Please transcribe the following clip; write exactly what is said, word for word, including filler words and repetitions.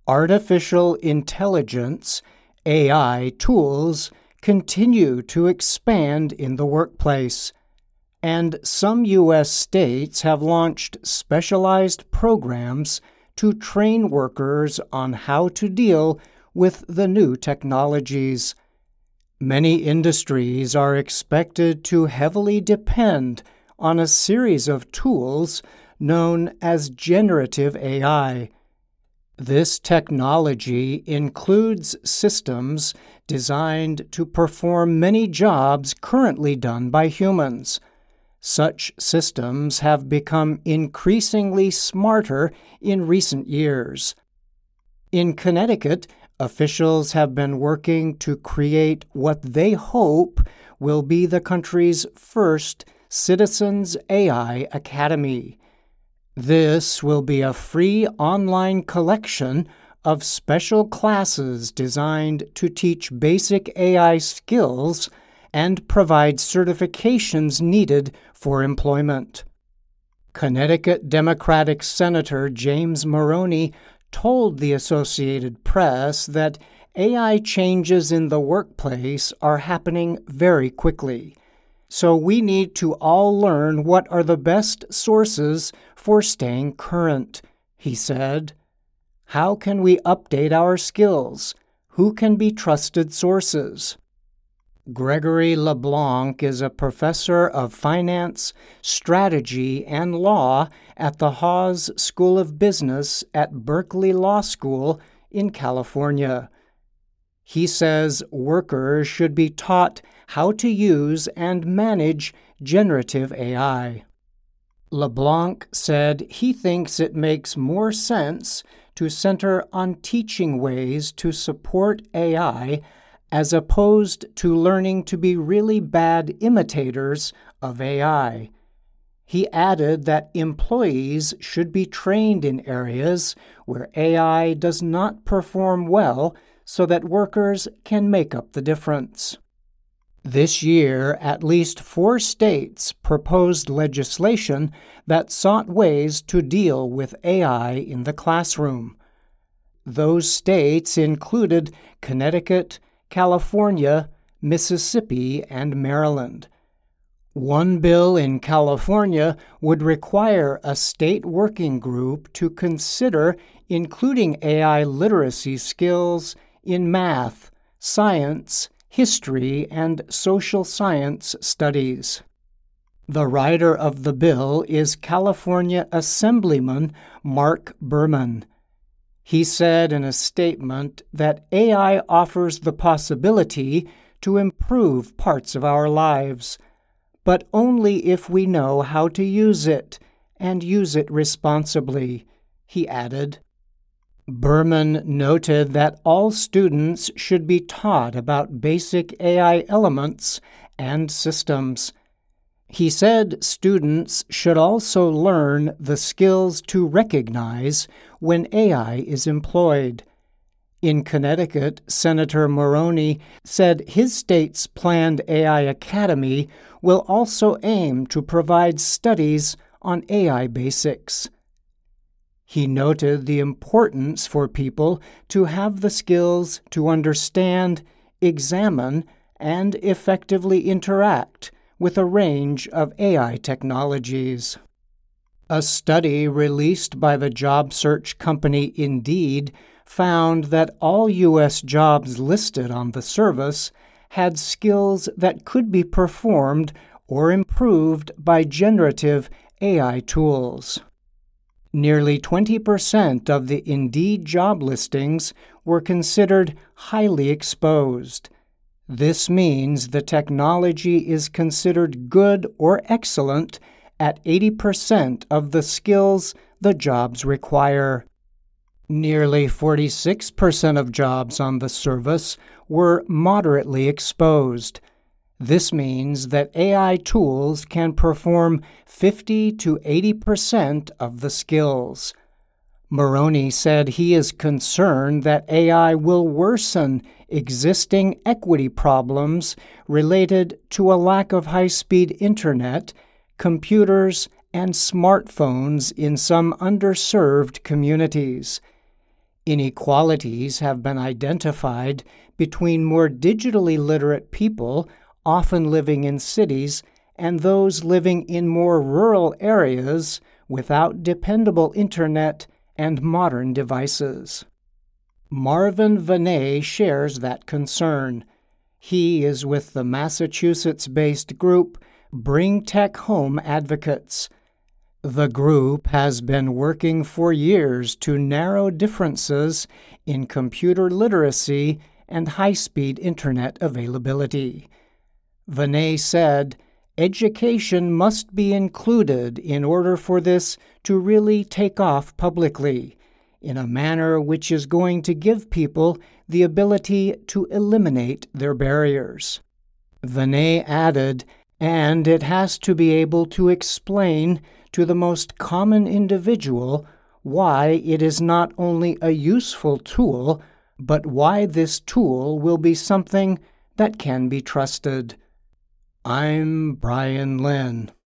Artificial intelligence, A I tools, continue to expand in the workplace, and some U S states have launched specialized programs to train workers on how to deal with the new technologies. Many industries are expected to heavily depend on a series of tools known as generative A I. This technology includes systems designed to perform many jobs currently done by humans. Such systems have become increasingly smarter in recent years. In Connecticut, officials have been working to create what they hope will be the country's first Citizens A I Academy. This will be a free online collection of special classes designed to teach basic A I skills and provide certifications needed for employment. Connecticut Democratic Senator James Moroney told the Associated Press that A I changes in the workplace are happening very quickly. So we need to all learn what are the best sources for staying current, he said. How can we update our skills? Who can be trusted sources? Gregory LeBlanc is a professor of finance, strategy, and law at the Haas School of Business at Berkeley Law School in California. He says workers should be taught how to use and manage generative A I. LeBlanc said he thinks it makes more sense to center on teaching ways to support A I as opposed to learning to be really bad imitators of A I. He added that employees should be trained in areas where A I does not perform well so that workers can make up the difference. This year, at least four states proposed legislation that sought ways to deal with A I in the classroom. Those states included Connecticut, California, Mississippi, and Maryland. One bill in California would require a state working group to consider including A I literacy skills in math, science, history, and social science studies. The writer of the bill is California Assemblyman Mark Berman. He said in a statement that A I offers the possibility to improve parts of our lives, but only if we know how to use it and use it responsibly, he added. Berman noted that all students should be taught about basic A I elements and systems. He said students should also learn the skills to recognize when A I is employed. In Connecticut, Senator Moroney said his state's planned A I Academy will also aim to provide studies on A I basics. He noted the importance for people to have the skills to understand, examine, and effectively interact with a range of A I technologies. A study released by the job search company Indeed found that all U S jobs listed on the service had skills that could be performed or improved by generative A I tools. Nearly twenty percent of the Indeed job listings were considered highly exposed. This means the technology is considered good or excellent at eighty percent of the skills the jobs require. Nearly forty-six percent of jobs on the service were moderately exposed. This means that A I tools can perform fifty to eighty percent of the skills. Moroney said he is concerned that A I will worsen existing equity problems related to a lack of high-speed internet, computers, and smartphones in some underserved communities. Inequalities have been identified between more digitally literate people, often living in cities, and those living in more rural areas without dependable internet and modern devices. Marvin Vinay shares that concern. He is with the Massachusetts-based group Bring Tech Home Advocates. The group has been working for years to narrow differences in computer literacy and high-speed internet availability. Vinay said, "Education must be included in order for this to really take off publicly, in a manner which is going to give people the ability to eliminate their barriers." Vinay added, "And it has to be able to explain to the most common individual why it is not only a useful tool, but why this tool will be something that can be trusted." I'm Brian Lynn.